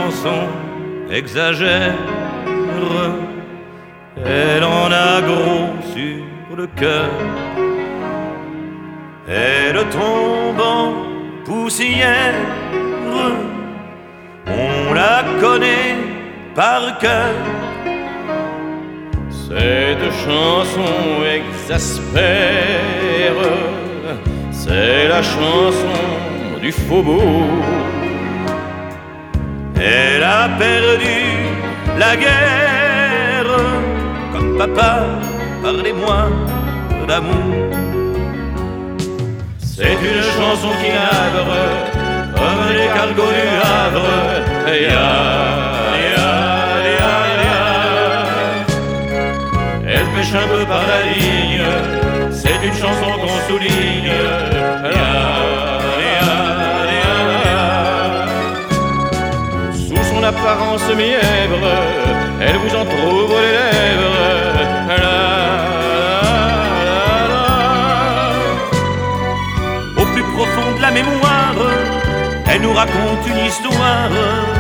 chanson exagère. Elle en a gros sur le cœur. Elle tombe en poussière. On la connaît par cœur. Cette chanson exaspère. C'est la chanson du faubourg. Elle a perdu la guerre. Comme papa, parlez-moi d'amour. C'est une chanson qui navre comme les cargos du Havre. Elle pêche un peu par la ligne. C'est une chanson qu'on souligne. Sous son apparence mièvre, elle vous entr'ouvre les lèvres. Au plus profond de la mémoire, elle nous raconte une histoire.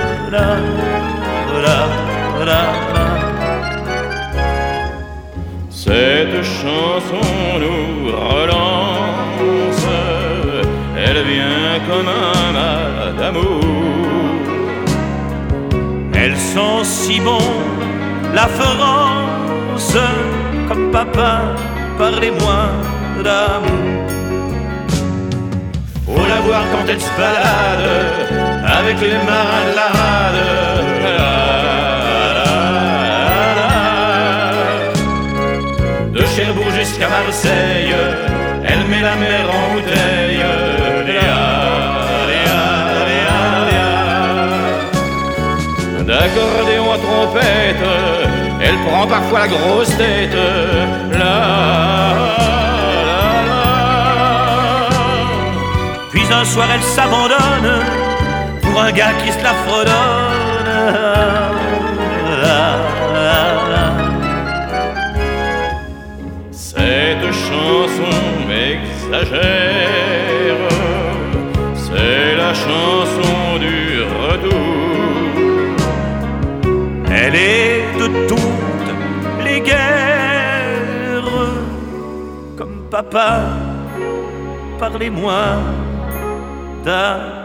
Cette chanson nous relance. Elle vient comme un mal d'amour. Elle sent si bon la France. Comme papa, parlez-moi d'amour. Faut la voir quand elle se balade avec les marins de la rade. De Cherbourg jusqu'à Marseille, elle met la mer en bouteille. D'accordéon à trompette, elle prend parfois la grosse tête. Puis un soir elle s'abandonne pour un gars qui se la fredonne. Cette chanson m'exagère. C'est la chanson du retour. Elle est de toutes les guerres. Comme papa, parlez-moi d'amour.